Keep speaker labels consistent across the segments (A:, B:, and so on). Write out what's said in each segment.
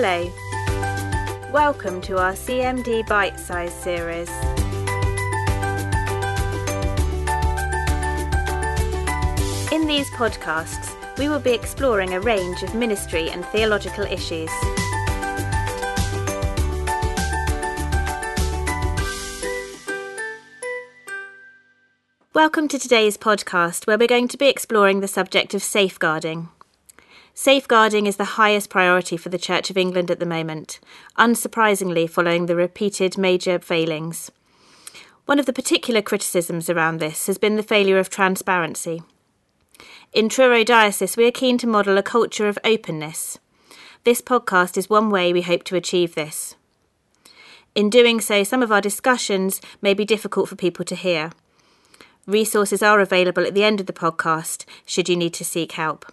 A: Hello. Welcome to our CMD Bite-Size series. In these podcasts, we will be exploring a range of ministry and theological issues. Welcome to today's podcast, where we're going to be exploring the subject of safeguarding. Safeguarding is the highest priority for the Church of England at the moment, unsurprisingly following the repeated major failings. One of the particular criticisms around this has been the failure of transparency. In Truro Diocese, we are keen to model a culture of openness. This podcast is one way we hope to achieve this. In doing so, some of our discussions may be difficult for people to hear. Resources are available at the end of the podcast, should you need to seek help.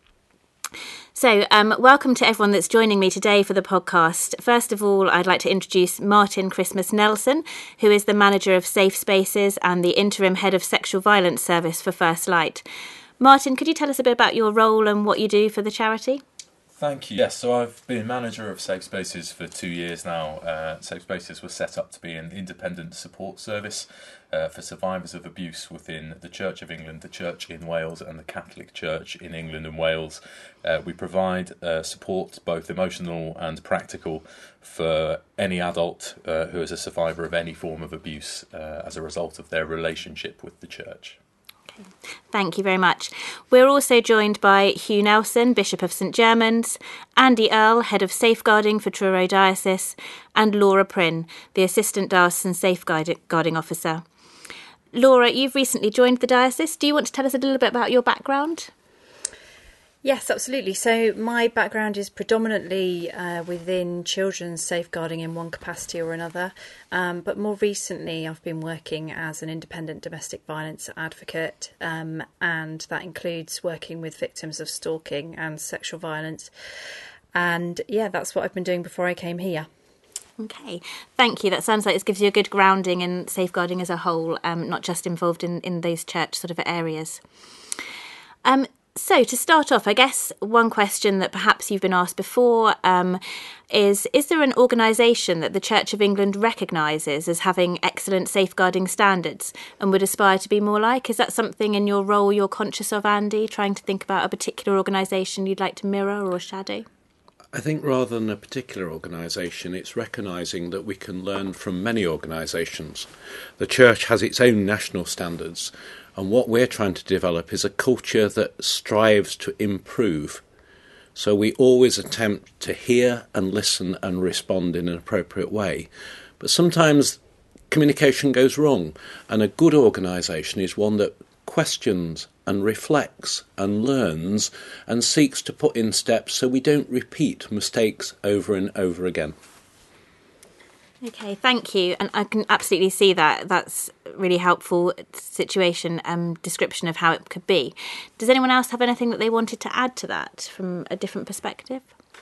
A: So, welcome to everyone that's joining me today for the podcast. First of all, I'd like to introduce Martin Christmas Nelson, who is the manager of Safe Spaces and the interim head of sexual violence service for First Light. Martin, could you tell us a bit about your role and what you do for the charity?
B: Thank you. Yes, so I've been manager of Safe Spaces for 2 years now. Safe Spaces was set up to be an independent support service for survivors of abuse within the Church of England, the Church in Wales and the Catholic Church in England and Wales. We provide support, both emotional and practical, for any adult who is a survivor of any form of abuse as a result of their relationship with the Church.
A: Thank you very much. We're also joined by Hugh Nelson, Bishop of St Germans, Andy Earle, Head of Safeguarding for Truro Diocese, and Laura Prynne, the Assistant Diocesan Safeguarding Officer. Laura, you've recently joined the diocese. Do you want to tell us a little bit about your background?
C: Yes, absolutely. So my background is predominantly within children's safeguarding in one capacity or another. But more recently, I've been working as an independent domestic violence advocate, and that includes working with victims of stalking and sexual violence. And yeah, that's what I've been doing before I came here.
A: Okay, thank you. That sounds like it gives you a good grounding in safeguarding as a whole, not just involved in those church sort of areas. So to start off, I guess one question that perhaps you've been asked before is there an organisation that the Church of England recognises as having excellent safeguarding standards and would aspire to be more like? Is that something in your role you're conscious of, Andy, trying to think about a particular organisation you'd like to mirror or shadow?
D: I think rather than a particular organisation, it's recognising that we can learn from many organisations. The Church has its own national standards, and what we're trying to develop is a culture that strives to improve. So we always attempt to hear and listen and respond in an appropriate way. But sometimes communication goes wrong, and a good organisation is one that questions and reflects and learns and seeks to put in steps so we don't repeat mistakes over and over again.
A: Okay, thank you. And I can absolutely see that. That's a really helpful situation description of how it could be. Does anyone else have anything that they wanted to add to that from a different perspective?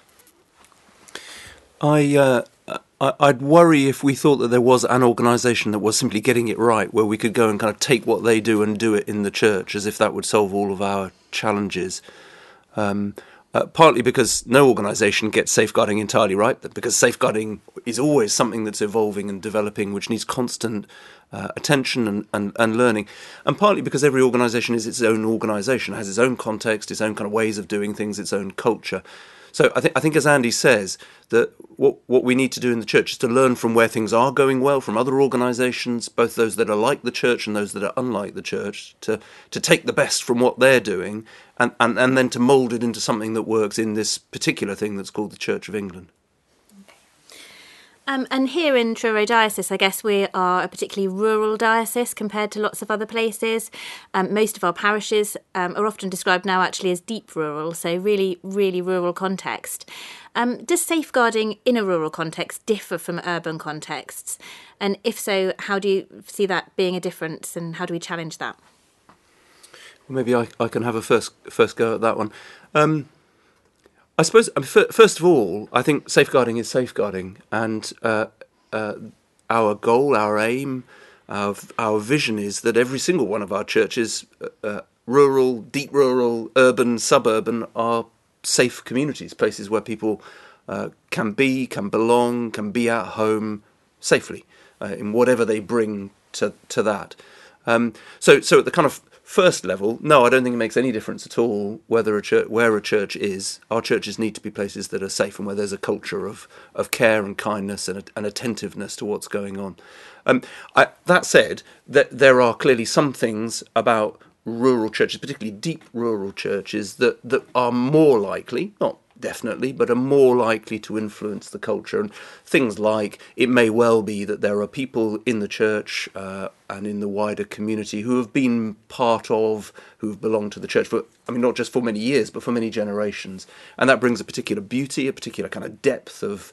E: I'd worry if we thought that there was an organisation that was simply getting it right, where we could go and kind of take what they do and do it in the church, as if that would solve all of our challenges. Partly because no organisation gets safeguarding entirely right, because safeguarding is always something that's evolving and developing, which needs constant attention and learning. And partly because every organisation is its own organisation, has its own context, its own kind of ways of doing things, its own culture. So I think as Andy says, that what we need to do in the church is to learn from where things are going well, from other organisations, both those that are like the church and those that are unlike the church, to take the best from what they're doing and then to mould it into something that works in this particular thing that's called the Church of England.
A: And here in Truro Diocese, I guess we are a particularly rural diocese compared to lots of other places. Most of our parishes are often described now actually as deep rural, so really, really rural context. Does safeguarding in a rural context differ from urban contexts? And if so, how do you see that being a difference and how do we challenge that?
E: Well, maybe I can have a first go at that one. I suppose, first of all, I think safeguarding is safeguarding, and our goal, our aim, our vision is that every single one of our churches, rural, deep rural, urban, suburban, are safe communities, places where people can belong, can be at home safely in whatever they bring to that. So at the kind of first level, no, I don't think it makes any difference at all where a church is. Our churches need to be places that are safe and where there's a culture of care and kindness and attentiveness to what's going on. That said, there are clearly some things about rural churches, particularly deep rural churches, that are more likely, not definitely, but are more likely to influence the culture. And things like, it may well be that there are people in the church and in the wider community who have been who've belonged to the church for, not just for many years, but for many generations. And that brings a particular beauty, a particular kind of depth of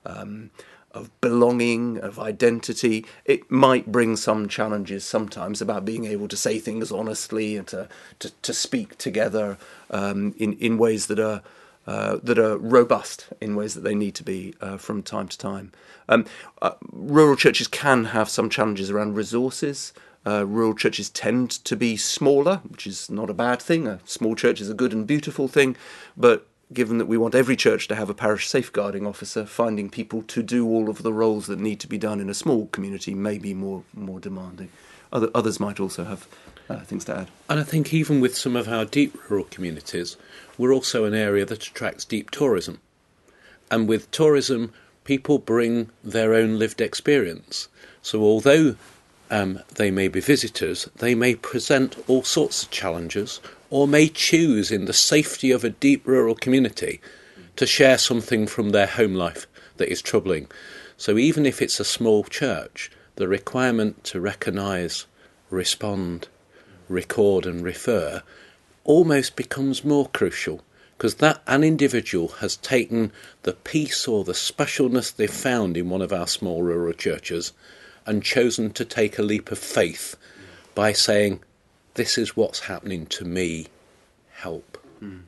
E: belonging, of identity. It might bring some challenges sometimes about being able to say things honestly and to speak together in ways that are robust, in ways that they need to be from time to time. Rural churches can have some challenges around resources. Rural churches tend to be smaller, which is not a bad thing. A small church is a good and beautiful thing, but given that we want every church to have a parish safeguarding officer, finding people to do all of the roles that need to be done in a small community may be more demanding. Others might also have things to add.
D: And I think even with some of our deep rural communities, we're also an area that attracts deep tourism. And with tourism, people bring their own lived experience. So although they may be visitors, they may present all sorts of challenges, or may choose in the safety of a deep rural community to share something from their home life that is troubling. So even if it's a small church, the requirement to recognise, respond, record and refer almost becomes more crucial, because that an individual has taken the peace or the specialness they've found in one of our small rural churches and chosen to take a leap of faith by saying, this is what's happening to me, help.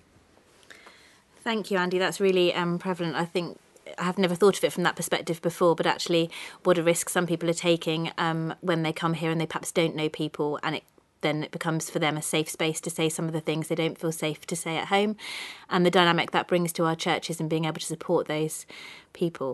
A: Thank you, Andy. That's really prevalent. I think I have never thought of it from that perspective before, but actually what a risk some people are taking when they come here and they perhaps don't know people, and then it becomes for them a safe space to say some of the things they don't feel safe to say at home, and the dynamic that brings to our churches and being able to support those people.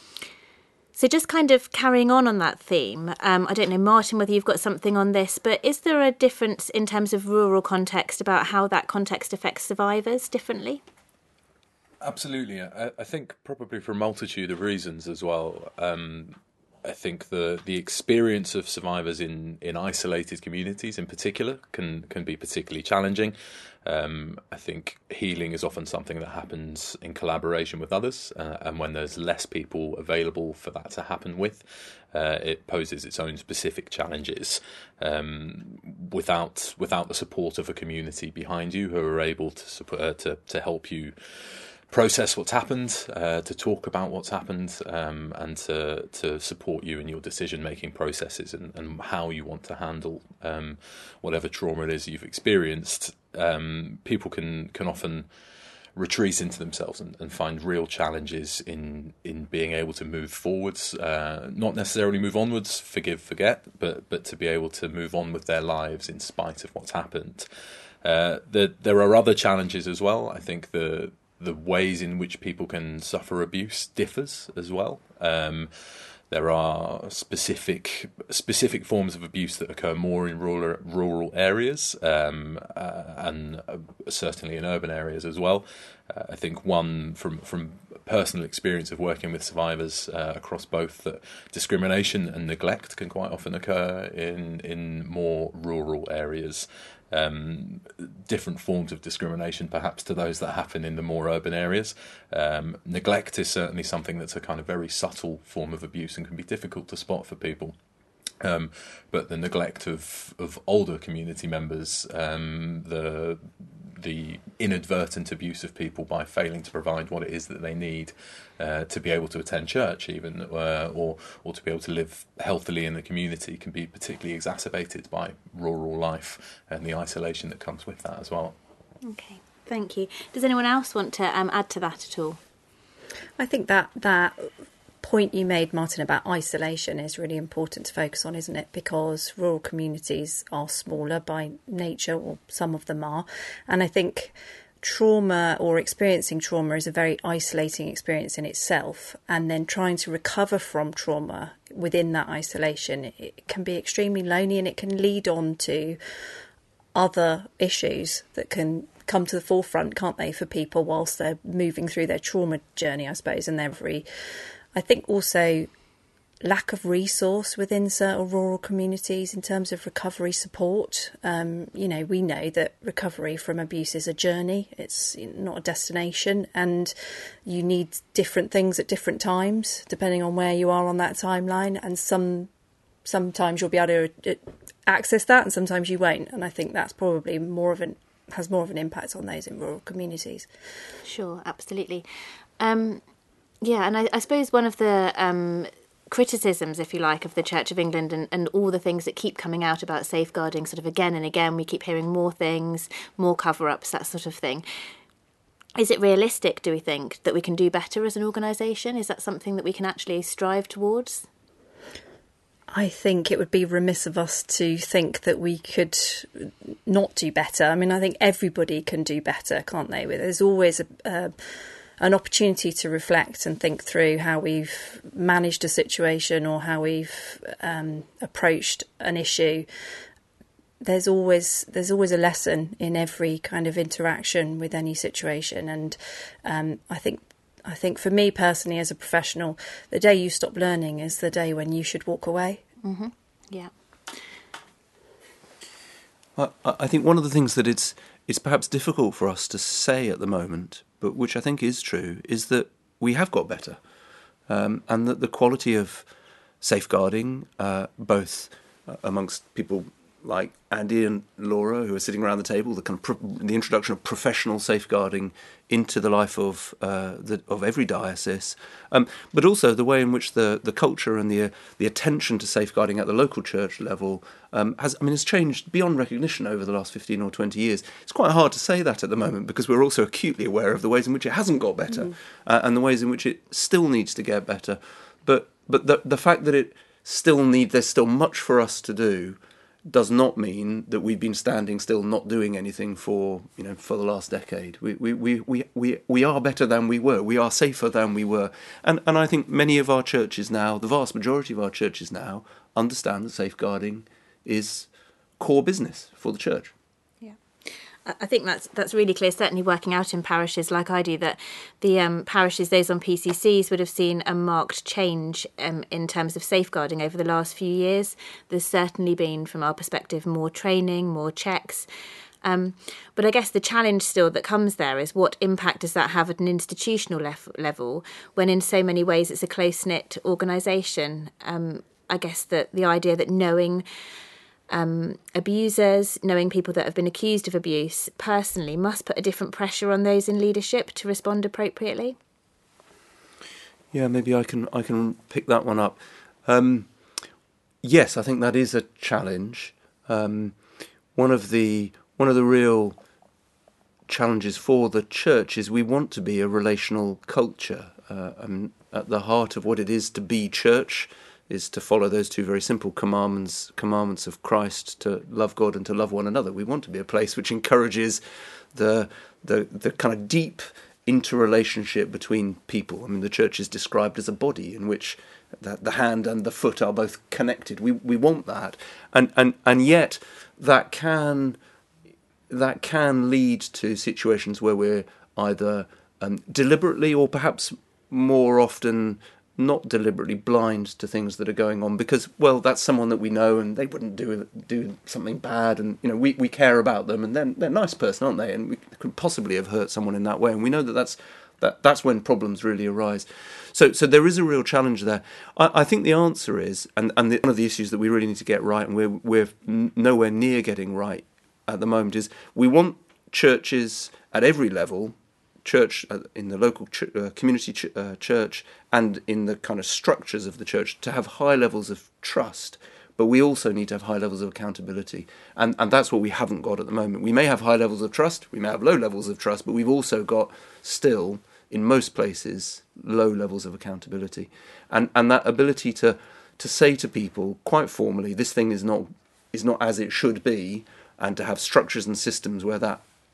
A: So just kind of carrying on that theme, I don't know, Martin, whether you've got something on this, but is there a difference in terms of rural context about how that context affects survivors differently?
B: Absolutely. I think probably for a multitude of reasons as well. I think the experience of survivors in isolated communities in particular can be particularly challenging. I think healing is often something that happens in collaboration with others, and when there's less people available for that to happen with, it poses its own specific challenges. Without the support of a community behind you who are able to support, to help you process what's happened, to talk about what's happened, and to support you in your decision-making processes and how you want to handle whatever trauma it is you've experienced. People can often retreat into themselves and find real challenges in being able to move forwards, not necessarily move onwards, forgive, forget, but to be able to move on with their lives in spite of what's happened. There are other challenges as well. I think the ways in which people can suffer abuse differs as well. There are specific forms of abuse that occur more in rural areas, and certainly in urban areas as well. I think one from personal experience of working with survivors across both, that discrimination and neglect can quite often occur in more rural areas. Different forms of discrimination perhaps to those that happen in the more urban areas. Neglect is certainly something that's a kind of very subtle form of abuse and can be difficult to spot for people. But the neglect of older community members, the inadvertent abuse of people by failing to provide what it is that they need to be able to attend church even, or to be able to live healthily in the community, can be particularly exacerbated by rural life and the isolation that comes with that as well.
A: Okay, thank you. Does anyone else want to add to that at all?
C: I think that point you made, Martin, about isolation is really important to focus on, isn't it? Because rural communities are smaller by nature, or some of them are. And I think trauma or experiencing trauma is a very isolating experience in itself, and then trying to recover from trauma within that isolation, it can be extremely lonely, and it can lead on to other issues that can come to the forefront, can't they, for people whilst they're moving through their trauma journey, I suppose. And I think also lack of resource within certain rural communities in terms of recovery support. We know that recovery from abuse is a journey, it's not a destination, and you need different things at different times depending on where you are on that timeline, and sometimes you'll be able to access that and sometimes you won't, and I think that's probably has more of an impact on those in rural communities.
A: Sure, absolutely. And I suppose one of the criticisms, if you like, of the Church of England and all the things that keep coming out about safeguarding sort of again and again, we keep hearing more things, more cover-ups, that sort of thing. Is it realistic, do we think, that we can do better as an organisation? Is that something that we can actually strive towards?
C: I think it would be remiss of us to think that we could not do better. I mean, I think everybody can do better, can't they? There's always an opportunity to reflect and think through how we've managed a situation or how we've approached an issue. There's always a lesson in every kind of interaction with any situation, and I think for me personally as a professional, the day you stop learning is the day when you should walk away.
A: Mm-hmm. Yeah.
E: I think one of the things that it's perhaps difficult for us to say at the moment, but which I think is true, is that we have got better, and that the quality of safeguarding, both amongst people like Andy and Laura, who are sitting around the table, the introduction of professional safeguarding into the life of every diocese, but also the way in which the culture and the attention to safeguarding at the local church level has changed beyond recognition over the last 15 or 20 years. It's quite hard to say that at the moment because we're also acutely aware of the ways in which it hasn't got better, and the ways in which it still needs to get better. But the fact that there's still much for us to do does not mean that we've been standing still, not doing anything for the last decade. We are better than we were. We are safer than we were, and I think many of our churches now, the vast majority of our churches now, understand that safeguarding is core business for the church.
A: I think that's really clear, certainly working out in parishes like I do, that the parishes, those on PCCs, would have seen a marked change in terms of safeguarding over the last few years. There's certainly been, from our perspective, more training, more checks. But I guess the challenge still that comes there is what impact does that have at an institutional level when in so many ways it's a close-knit organisation? I guess that the idea that knowing abusers, knowing people that have been accused of abuse personally, must put a different pressure on those in leadership to respond appropriately.
E: Yeah, maybe I can pick that one up. Yes, I think that is a challenge. One of the real challenges for the church is we want to be a relational culture. At the heart of what it is to be church is to follow those two very simple commandments of Christ, to love God and to love one another. We want to be a place which encourages the kind of deep interrelationship between people. I mean, the church is described as a body in which the hand and the foot are both connected. We want that, and yet that can lead to situations where we're either deliberately or perhaps more often not deliberately blind to things that are going on because, well, that's someone that we know and they wouldn't do something bad, and we care about them and they're a nice person, aren't they? And we could possibly have hurt someone in that way, and we know that's when problems really arise. So there is a real challenge there. I think the answer is, and one of the issues that we really need to get right, and we're nowhere near getting right at the moment, is we want churches at every level, church in the local community church and in the kind of structures of the church, to have high levels of trust, but we also need to have high levels of accountability, and that's what we haven't got at the moment. We may have high levels of trust, we may have low levels of trust, but we've also got still, in most places, low levels of accountability, and that ability to say to people quite formally, this thing is not as it should be, and to have structures and systems where that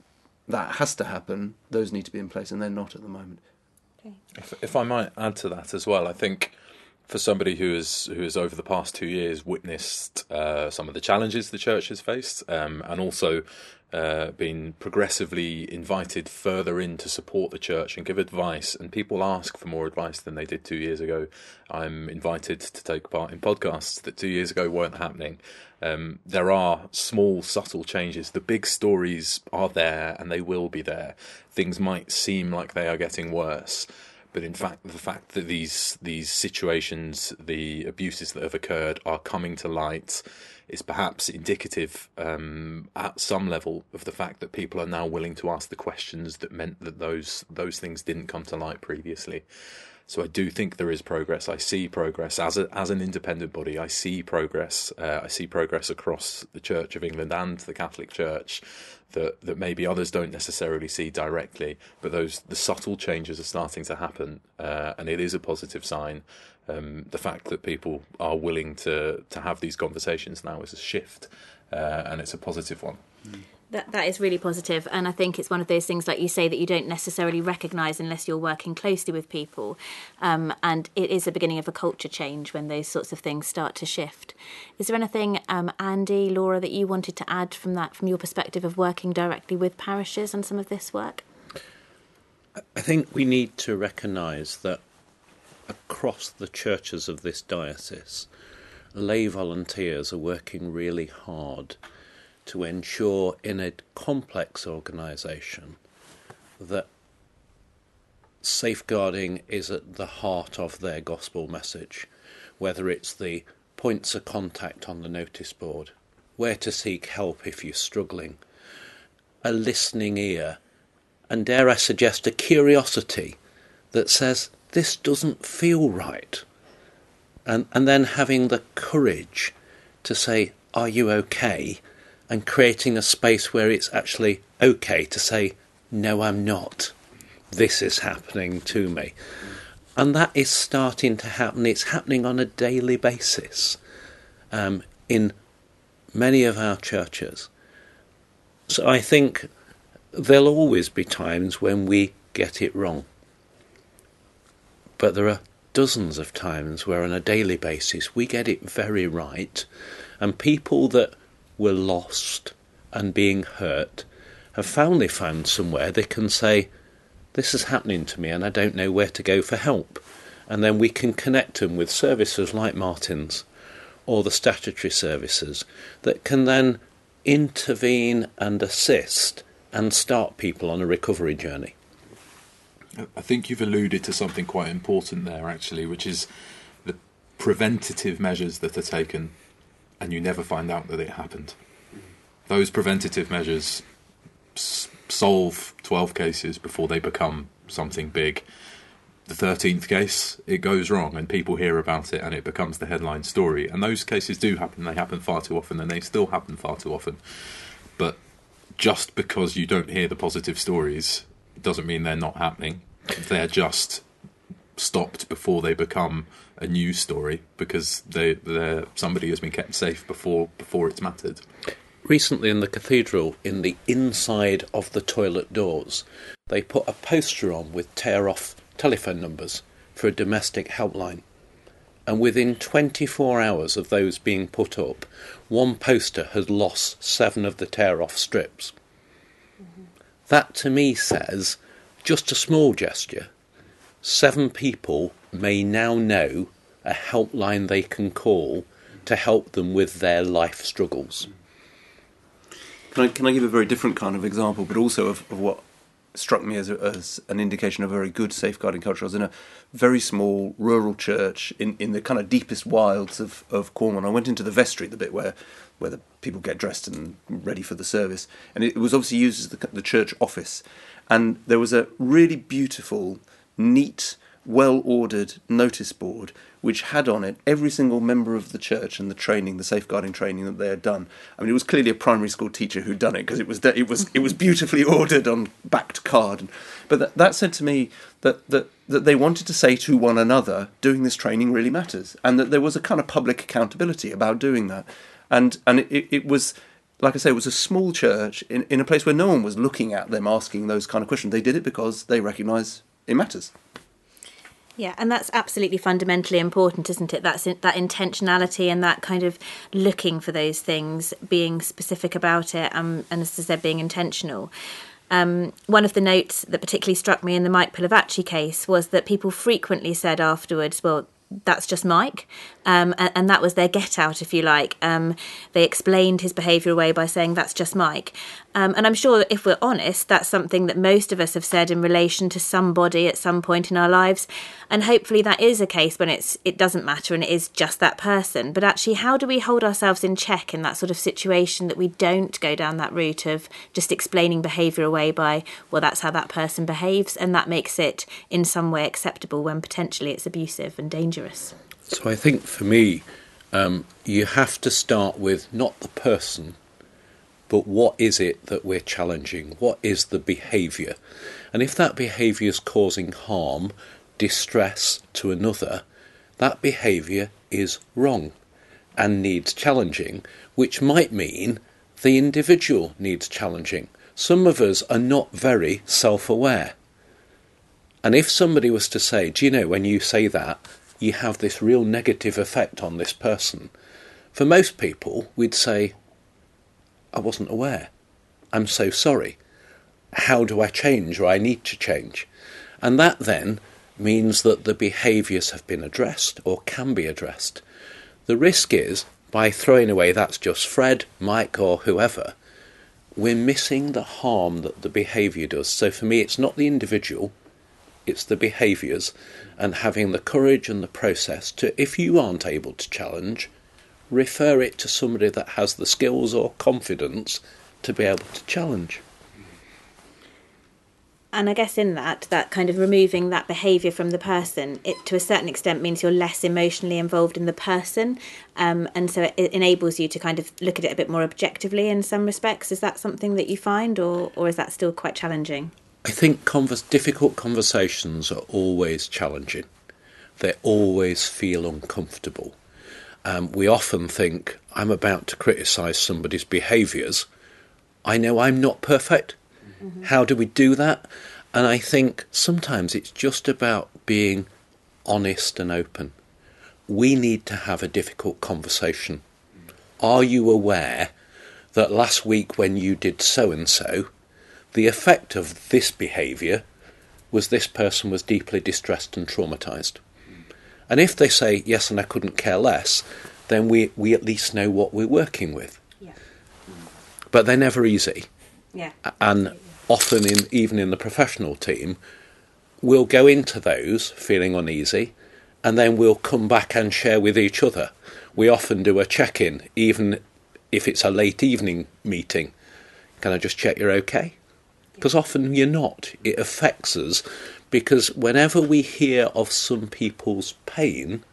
E: that has to happen, those need to be in place, and they're not at the moment.
B: If I might add to that as well, I think for somebody who has over the past 2 years witnessed some of the challenges the church has faced, and also been progressively invited further in to support the church and give advice, and people ask for more advice than they did 2 years ago. I'm invited to take part in podcasts that 2 years ago weren't happening. There are small, subtle changes. The big stories are there, and they will be there. Things might seem like they are getting worse, but in fact, the fact that these situations, the abuses that have occurred, are coming to light is perhaps indicative at some level of the fact that people are now willing to ask the questions that meant that those things didn't come to light previously. So I do think there is progress. I see progress as an independent body. I see progress. I see progress across the Church of England and the Catholic Church that maybe others don't necessarily see directly. But the subtle changes are starting to happen, and it is a positive sign. The fact that people are willing to have these conversations now is a shift, and it's a positive one.
A: That is really positive, and I think it's one of those things, like you say, that you don't necessarily recognise unless you're working closely with people, and it is the beginning of a culture change when those sorts of things start to shift. Is there anything, Andy, Laura, that you wanted to add from your perspective of working directly with parishes on some of this work?
D: I think we need to recognise that across the churches of this diocese, lay volunteers are working really hard to ensure in a complex organisation that safeguarding is at the heart of their gospel message, whether it's the points of contact on the notice board, where to seek help if you're struggling, a listening ear, and dare I suggest a curiosity that says, this doesn't feel right. And then having the courage to say, are you okay? And creating a space where it's actually okay to say, no, I'm not. This is happening to me. And that is starting to happen. It's happening on a daily basis in many of our churches. So I think there'll always be times when we get it wrong. But there are dozens of times where on a daily basis we get it very right, and people that were lost and being hurt have finally found somewhere they can say, this is happening to me and I don't know where to go for help. And then we can connect them with services like Martin's or the statutory services that can then intervene and assist and start people on a recovery journey.
B: I think you've alluded to something quite important there, actually, which is the preventative measures that are taken and you never find out that it happened. Those preventative measures solve 12 cases before they become something big. The 13th case, it goes wrong and people hear about it and it becomes the headline story. And those cases do happen. They happen far too often, and they still happen far too often. But just because you don't hear the positive stories doesn't mean they're not happening. They're just stopped before they become a news story because somebody has been kept safe before it's mattered.
D: Recently in the cathedral, in the inside of the toilet doors, they put a poster on with tear-off telephone numbers for a domestic helpline. And within 24 hours of those being put up, one poster had lost 7 of the tear-off strips. Mm-hmm. That to me says, just a small gesture, 7 people may now know a helpline they can call to help them with their life struggles.
E: Can I give a very different kind of example, but also of what struck me as an indication of a very good safeguarding culture? I was in a very small rural church in the kind of deepest wilds of Cornwall. I went into the vestry, the bit where the people get dressed and ready for the service, and it was obviously used as the church office. And there was a really beautiful, neat, well-ordered notice board which had on it every single member of the church and the safeguarding training that they had done. I mean, it was clearly a primary school teacher who'd done it because it was beautifully ordered on backed card. But that said to me that they wanted to say to one another, doing this training really matters, and that there was a kind of public accountability about doing that. And it was like I say, it was a small church in a place where no one was looking at them asking those kind of questions. They did it because they recognise it matters.
A: Yeah, and that's absolutely fundamentally important, isn't it? That intentionality and that kind of looking for those things, being specific about it, and as I said, being intentional. One of the notes that particularly struck me in the Mike Pilavachi case was that people frequently said afterwards, well, that's just Mike. And that was their get out, if you like. They explained his behaviour away by saying that's just Mike. And I'm sure if we're honest, that's something that most of us have said in relation to somebody at some point in our lives. And hopefully that is a case when it doesn't matter and it is just that person. But actually, how do we hold ourselves in check in that sort of situation that we don't go down that route of just explaining behaviour away by, well, that's how that person behaves, and that makes it in some way acceptable when potentially it's abusive and dangerous?
D: So I think for me, you have to start with not the person, but what is it that we're challenging? What is the behaviour? And if that behaviour is causing harm, distress to another, that behaviour is wrong and needs challenging, which might mean the individual needs challenging. Some of us are not very self-aware. And if somebody was to say, do you know, when you say that, you have this real negative effect on this person, for most people, we'd say, I wasn't aware. I'm so sorry. How do I change, or I need to change? And that then means that the behaviours have been addressed or can be addressed. The risk is, by throwing away that's just Fred, Mike or whoever, we're missing the harm that the behaviour does. So for me, it's not the individual, it's the behaviours, and having the courage and the process to, if you aren't able to challenge, refer it to somebody that has the skills or confidence to be able to challenge.
A: And I guess in that kind of removing that behaviour from the person, it to a certain extent means you're less emotionally involved in the person. And so it enables you to kind of look at it a bit more objectively in some respects. Is that something that you find, or is that still quite challenging?
D: I think difficult conversations are always challenging. They always feel uncomfortable. We often think, I'm about to criticise somebody's behaviours. I know I'm not perfect. Mm-hmm. How do we do that? And I think sometimes it's just about being honest and open. We need to have a difficult conversation. Are you aware that last week when you did so-and-so, the effect of this behaviour was this person was deeply distressed and traumatised? And if they say, yes, and I couldn't care less, then we at least know what we're working with.
A: Yeah.
D: But they're never easy.
A: Yeah.
D: And often, even in the professional team, we'll go into those feeling uneasy, and then we'll come back and share with each other. We often do a check-in, even if it's a late evening meeting. Can I just check you're okay? Because often you're not. It affects us, because whenever we hear of some people's pain,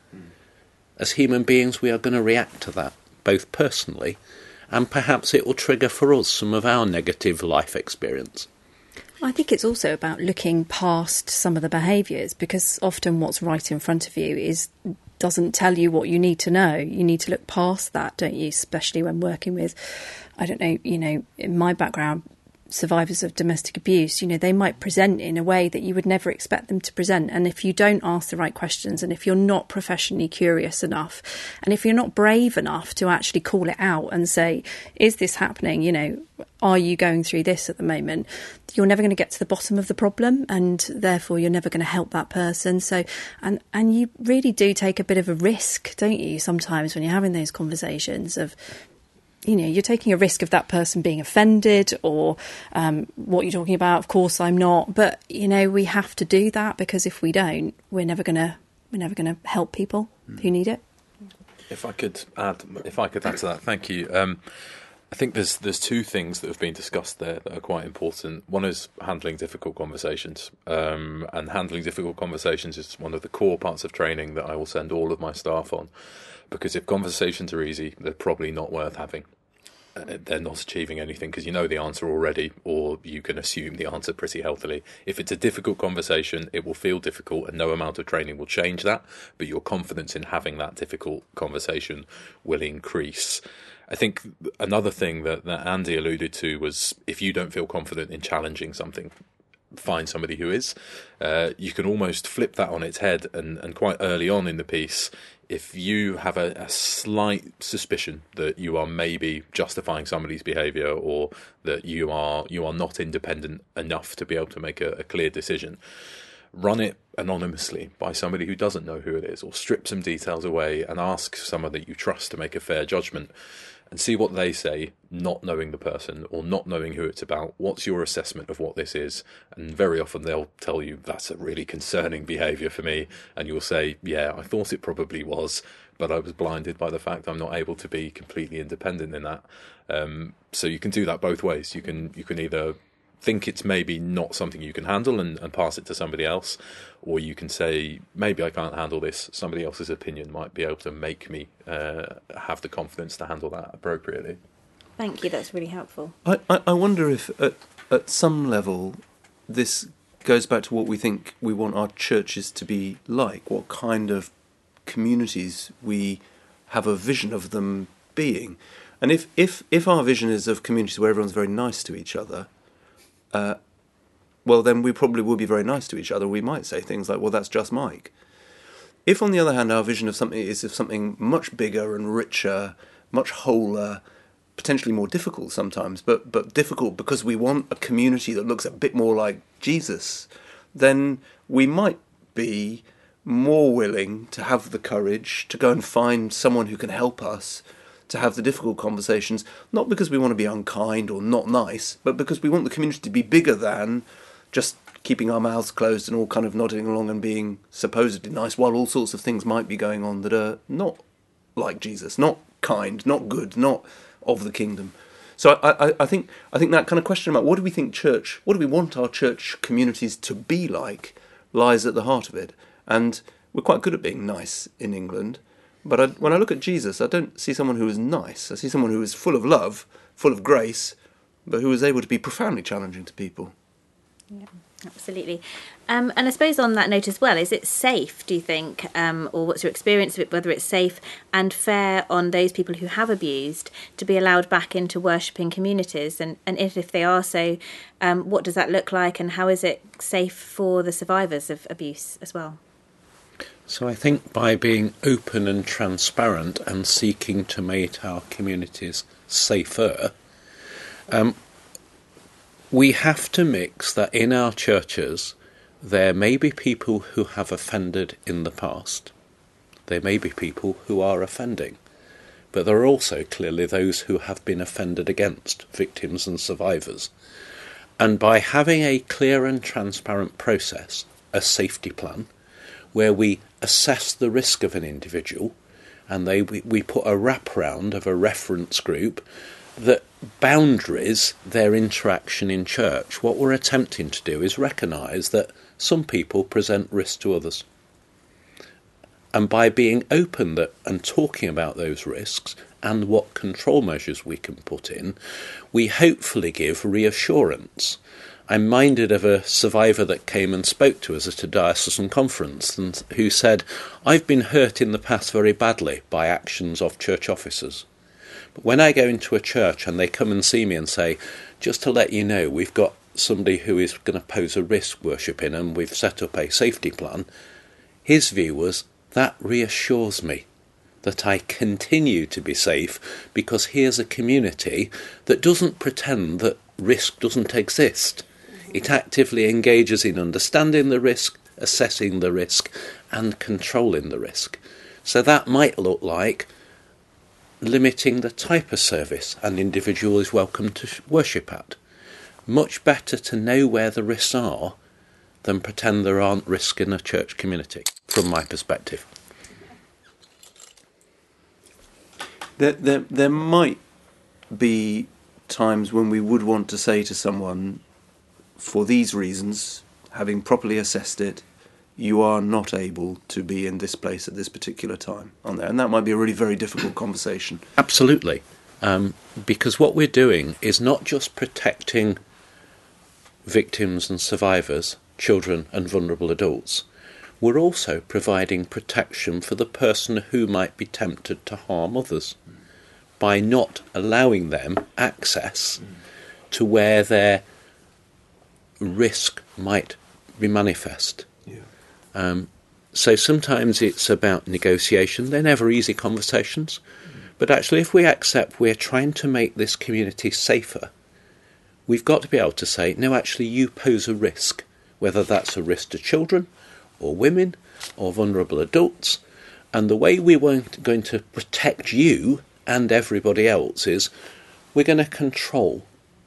D: as human beings, we are going to react to that, both personally, and perhaps it will trigger for us some of our negative life experience.
C: I think it's also about looking past some of the behaviours, because often what's right in front of you doesn't tell you what you need to know. You need to look past that, don't you? Especially when working with, I don't know, in my background, survivors of domestic abuse, they might present in a way that you would never expect them to present. And if you don't ask the right questions, and if you're not professionally curious enough, and if you're not brave enough to actually call it out and say, is this happening? Are you going through this at the moment? You're never going to get to the bottom of the problem, and therefore you're never going to help that person. So, and you really do take a bit of a risk, don't you, sometimes when you're having those conversations of, you're taking a risk of that person being offended, or what you're talking about. Of course, I'm not, but we have to do that, because if we don't, we're never gonna help people who need it.
B: If I could add to that, thank you. I think there's two things that have been discussed there that are quite important. One is handling difficult conversations, and handling difficult conversations is one of the core parts of training that I will send all of my staff on. Because if conversations are easy, they're probably not worth having. They're not achieving anything because you know the answer already, or you can assume the answer pretty healthily. If it's a difficult conversation, it will feel difficult, and no amount of training will change that, but your confidence in having that difficult conversation will increase. I think another thing that Andy alluded to was, if you don't feel confident in challenging something, find somebody who is. You can almost flip that on its head, and quite early on in the piece, if you have a slight suspicion that you are maybe justifying somebody's behaviour, or that you are not independent enough to be able to make a clear decision, run it anonymously by somebody who doesn't know who it is, or strip some details away and ask someone that you trust to make a fair judgment, and see what they say, not knowing the person or not knowing who it's about. What's your assessment of what this is? And very often they'll tell you, that's a really concerning behaviour for me, and you'll say, yeah, I thought it probably was, but I was blinded by the fact I'm not able to be completely independent in that. So you can do that both ways. You can either think it's maybe not something you can handle and pass it to somebody else, or you can say, maybe I can't handle this, somebody else's opinion might be able to make me have the confidence to handle that appropriately.
A: Thank you, that's really helpful.
E: I wonder if at some level this goes back to what we think we want our churches to be like, what kind of communities we have a vision of them being. And if our vision is of communities where everyone's very nice to each other, well, then we probably will be very nice to each other. We might say things like, well, that's just Mike. If, on the other hand, our vision of something is of something much bigger and richer, much wholer, potentially more difficult sometimes, but difficult because we want a community that looks a bit more like Jesus, then we might be more willing to have the courage to go and find someone who can help us to have the difficult conversations, not because we want to be unkind or not nice, but because we want the community to be bigger than just keeping our mouths closed and all kind of nodding along and being supposedly nice, while all sorts of things might be going on that are not like Jesus, not kind, not good, not of the kingdom. So I think that kind of question about what do we want our church communities to be like, lies at the heart of it. And we're quite good at being nice in England. But when I look at Jesus, I don't see someone who is nice. I see someone who is full of love, full of grace, but who is able to be profoundly challenging to people.
A: Yeah, absolutely. And I suppose on that note as well, is it safe, do you think, or what's your experience of it, whether it's safe and fair on those people who have abused to be allowed back into worshipping communities? And if they are so, what does that look like, and how is it safe for the survivors of abuse as well?
D: So I think by being open and transparent and seeking to make our communities safer, we have to mix that in our churches there may be people who have offended in the past. There may be people who are offending. But there are also clearly those who have been offended against, victims and survivors. And by having a clear and transparent process, a safety plan, where we assess the risk of an individual, and we put a wraparound of a reference group that boundaries their interaction in church. What we're attempting to do is recognise that some people present risk to others. And by being open and talking about those risks and what control measures we can put in, we hopefully give reassurance. I'm minded of a survivor that came and spoke to us at a diocesan conference and who said, I've been hurt in the past very badly by actions of church officers. But when I go into a church and they come and see me and say, just to let you know, we've got somebody who is going to pose a risk worshipping and we've set up a safety plan, his view was, that reassures me that I continue to be safe because here's a community that doesn't pretend that risk doesn't exist. It actively engages in understanding the risk, assessing the risk, and controlling the risk. So that might look like limiting the type of service an individual is welcome to worship at. Much better to know where the risks are than pretend there aren't risks in a church community, from my perspective.
E: There might be times when we would want to say to someone, for these reasons, having properly assessed it, you are not able to be in this place at this particular time on there. And that might be a really very difficult conversation.
D: Absolutely. Because what we're doing is not just protecting victims and survivors, children and vulnerable adults. We're also providing protection for the person who might be tempted to harm others. by not allowing them access to where their risk might be manifest. So sometimes it's about negotiation. They're never easy conversations. But actually, if we accept we're trying to make this community safer, we've got to be able to say, no, actually, you pose a risk, whether that's a risk to children or women or vulnerable adults. And the way we were going to protect you and everybody else is we're going to control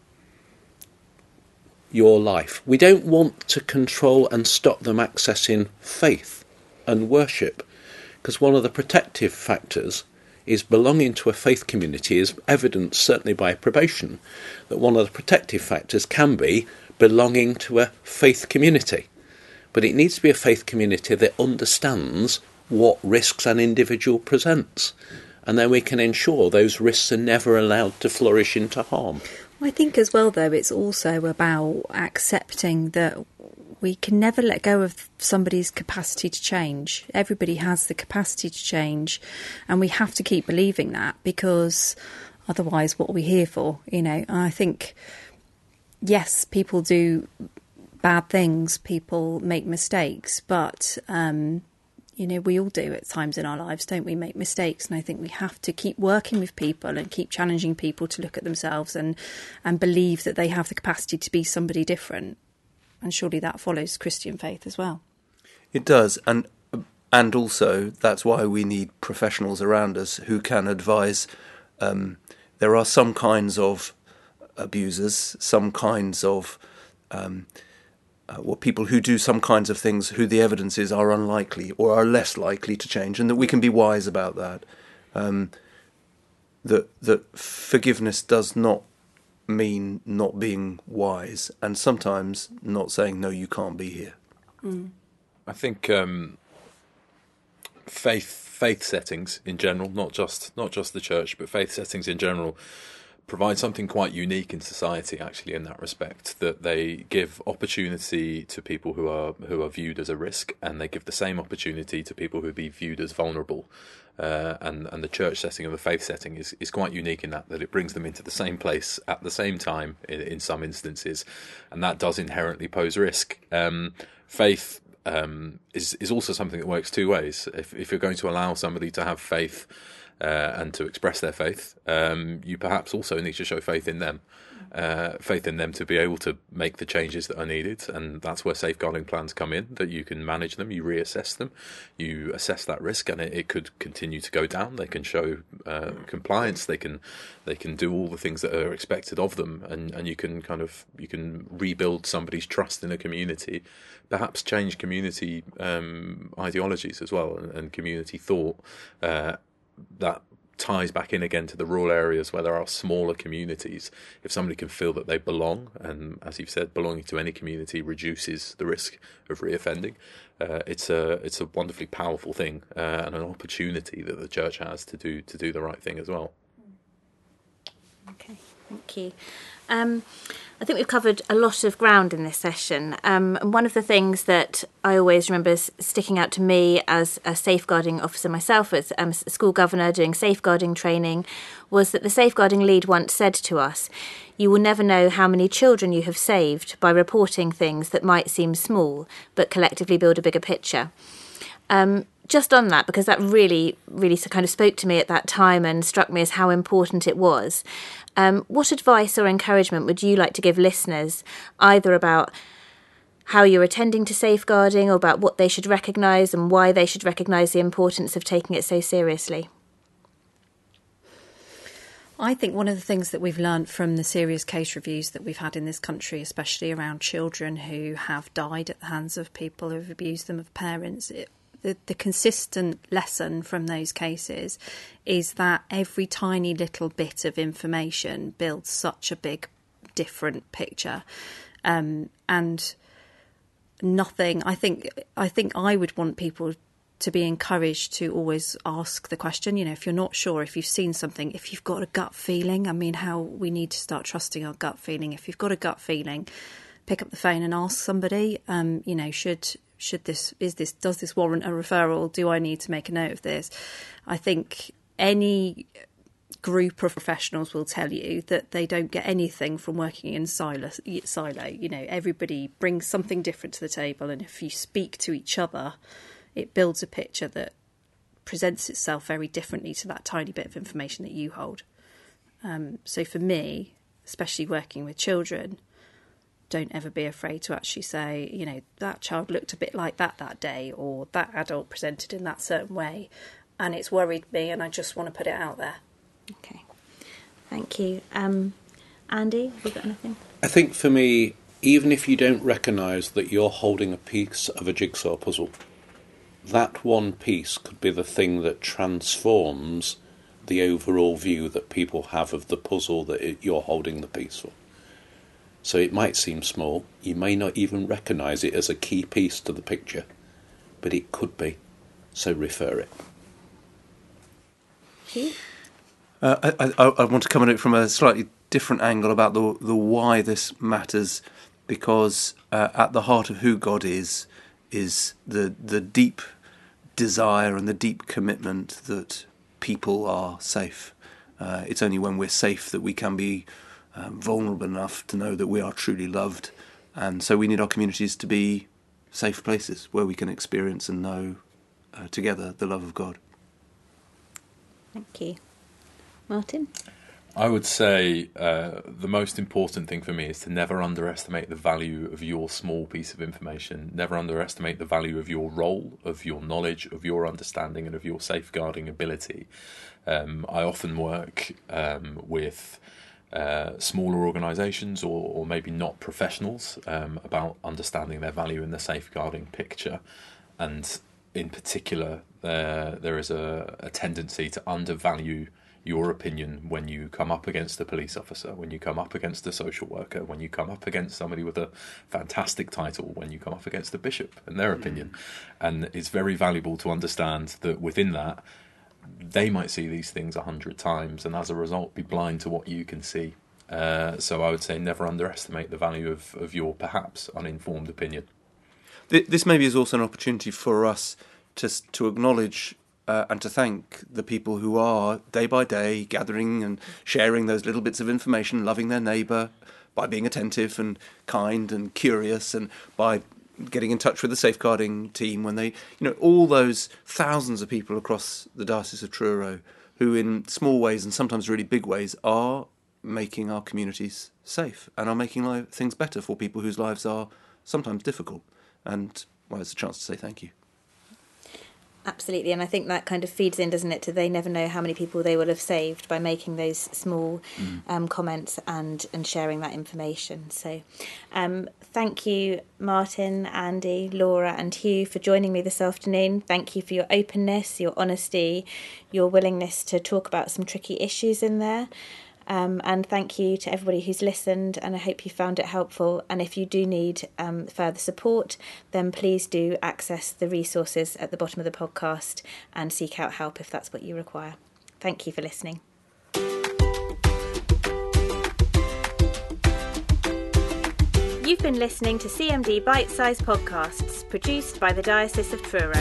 D: your life. We don't want to control and stop them accessing faith and worship, because one of the protective factors is belonging to a faith community is evidenced certainly by probation, that one of the protective factors can be belonging to a faith community. But it needs to be a faith community that understands what risks an individual presents, and then we can ensure those risks are never allowed to flourish into harm.
C: I think as well, though, it's also about accepting that we can never let go of somebody's capacity to change. Everybody has the capacity to change, and we have to keep believing that, because otherwise what are we here for? I think, yes, people do bad things, people make mistakes, but we all do at times in our lives, don't we, make mistakes. And I think we have to keep working with people and keep challenging people to look at themselves and believe that they have the capacity to be somebody different. And surely that follows Christian faith as well.
E: It does. And also that's why we need professionals around us who can advise. There are some kinds of abusers, some kinds of people who do some kinds of things who the evidence is are unlikely or are less likely to change, and that we can be wise about that. That forgiveness does not mean not being wise, and sometimes not saying, no, you can't be here.
B: I think faith settings in general, not just the church, but faith settings in general, provide something quite unique in society, actually, in that respect, that they give opportunity to people who are viewed as a risk, and they give the same opportunity to people who would be viewed as vulnerable. And the church setting and the faith setting is quite unique in that it brings them into the same place at the same time in some instances, and that does inherently pose risk. Faith is also something that works two ways. If you're going to allow somebody to have faith and to express their faith, you perhaps also need to show faith in them to be able to make the changes that are needed. And that's where safeguarding plans come in, that you can manage them, you reassess them, you assess that risk, and it could continue to go down. They can show compliance, they can do all the things that are expected of them, and you can rebuild somebody's trust in a community, perhaps change community ideologies as well, and community thought. That ties back in again to the rural areas where there are smaller communities. If somebody can feel that they belong, and as you've said, belonging to any community reduces the risk of reoffending, it's a wonderfully powerful thing, and an opportunity that the church has to do the right thing as well.
A: Okay, thank you. I think we've covered a lot of ground in this session. And one of the things that I always remember sticking out to me as a safeguarding officer myself, as a school governor doing safeguarding training, was that the safeguarding lead once said to us, "You will never know how many children you have saved by reporting things that might seem small, but collectively build a bigger picture." Just on that, because that really, really kind of spoke to me at that time and struck me as how important it was. What advice or encouragement would you like to give listeners, either about how you're attending to safeguarding or about what they should recognise and why they should recognise the importance of taking it so seriously?
C: I think one of the things that we've learned from the serious case reviews that we've had in this country, especially around children who have died at the hands of people who have abused them, of parents, the consistent lesson from those cases is that every tiny little bit of information builds such a big, different picture. And nothing, I think I would want people to be encouraged to always ask the question, if you're not sure, if you've seen something, if you've got a gut feeling, how we need to start trusting our gut feeling. If you've got a gut feeling, pick up the phone and ask somebody, does this warrant a referral? Do I need to make a note of this? I think any group of professionals will tell you that they don't get anything from working in silo. You know, everybody brings something different to the table, and if you speak to each other, it builds a picture that presents itself very differently to that tiny bit of information that you hold. So for me, especially working with children, don't ever be afraid to actually say, you know, that child looked a bit like that day, or that adult presented in that certain way, and it's worried me, and I just want to put it out there.
A: Okay, thank you. Andy, have you got anything?
D: I think for me, even if you don't recognise that you're holding a piece of a jigsaw puzzle, that one piece could be the thing that transforms the overall view that people have of the puzzle that you're holding the piece for. So it might seem small, you may not even recognise it as a key piece to the picture, but it could be, so refer it.
A: Hugh?
E: I want to come at it from a slightly different angle about the why this matters, because at the heart of who God is the deep desire and the deep commitment that people are safe. It's only when we're safe that we can be vulnerable enough to know that we are truly loved, and so we need our communities to be safe places where we can experience and know together the love of God.
A: Thank you. Martin?
B: I would say the most important thing for me is to never underestimate the value of your small piece of information, never underestimate the value of your role, of your knowledge, of your understanding, and of your safeguarding ability. I often work with smaller organisations or maybe not professionals about understanding their value in the safeguarding picture, and in particular there is a tendency to undervalue your opinion when you come up against a police officer, when you come up against a social worker, when you come up against somebody with a fantastic title, when you come up against a bishop and their opinion. And it's very valuable to understand that within that, they might see these things 100 times and as a result be blind to what you can see. So I would say never underestimate the value of your perhaps uninformed opinion.
E: This maybe is also an opportunity for us to acknowledge and to thank the people who are day by day gathering and sharing those little bits of information, loving their neighbour by being attentive and kind and curious, and by getting in touch with the safeguarding team when they, all those thousands of people across the Diocese of Truro who in small ways and sometimes really big ways are making our communities safe and are making things better for people whose lives are sometimes difficult. And it's a chance to say thank you.
A: Absolutely, and I think that kind of feeds in, doesn't it, to they never know how many people they will have saved by making those small comments and sharing that information. So thank you, Martin, Andy, Laura and Hugh for joining me this afternoon. Thank you for your openness, your honesty, your willingness to talk about some tricky issues in there. And thank you to everybody who's listened, and I hope you found it helpful. And if you do need further support, then please do access the resources at the bottom of the podcast and seek out help if that's what you require. Thank you for listening. You've been listening to CMD Bite-Sized Podcasts, produced by the Diocese of Truro.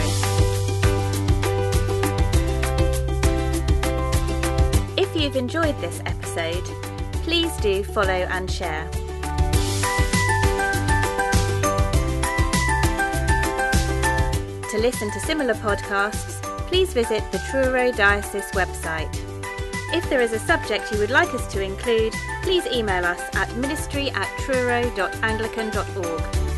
A: If you've enjoyed this episode, please do follow and share. To listen to similar podcasts, please visit the Truro Diocese website. If there is a subject you would like us to include, please email us at ministry@truro.anglican.org.